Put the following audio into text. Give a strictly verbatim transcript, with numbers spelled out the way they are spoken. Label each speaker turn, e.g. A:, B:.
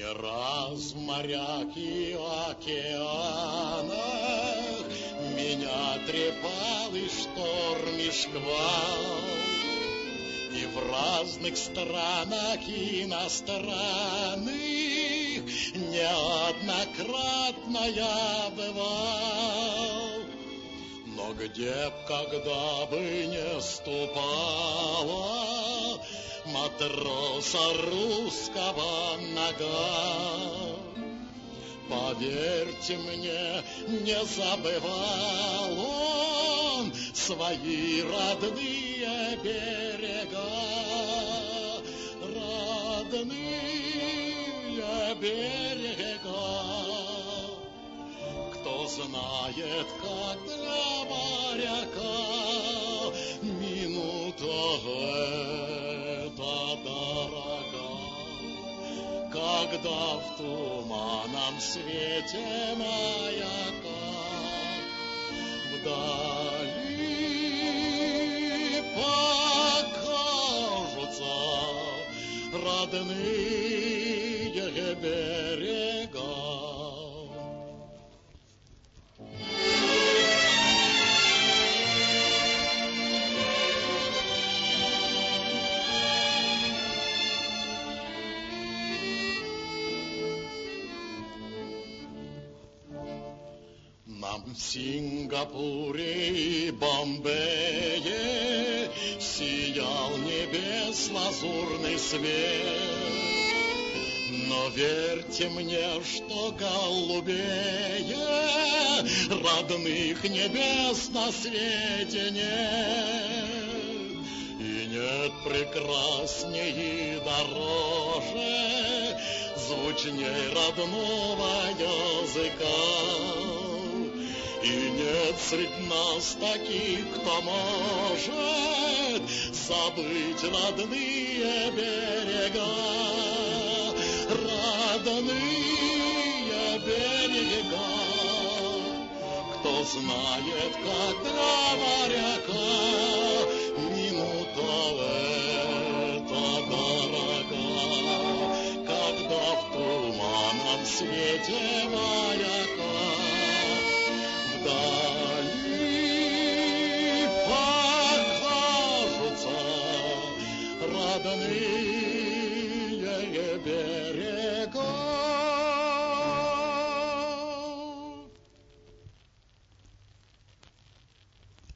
A: Не раз в морях и океанах меня трепал и шторм, и шквал, и в разных странах иностранных неоднократно я бывал. Но где б, когда бы не ступала матроса русского нога, поверьте мне, не забывал он свои родные берега, родные берега. Кто знает, как для моряка минута эта дорога, когда в туманном свете маяка вдали покажутся родные берега. Нам в Сингапуре и Бомбее сиял небес лазурный свет. Но верьте мне, что голубее родных небес на свете нет. И нет прекрасней и дороже, звучней родного языка. И нет среди нас таких, кто может забыть родные берега, родные берега. Кто знает, как для моряка минута эта дорога, когда в туманном свете маяка вдали покажутся родные берега.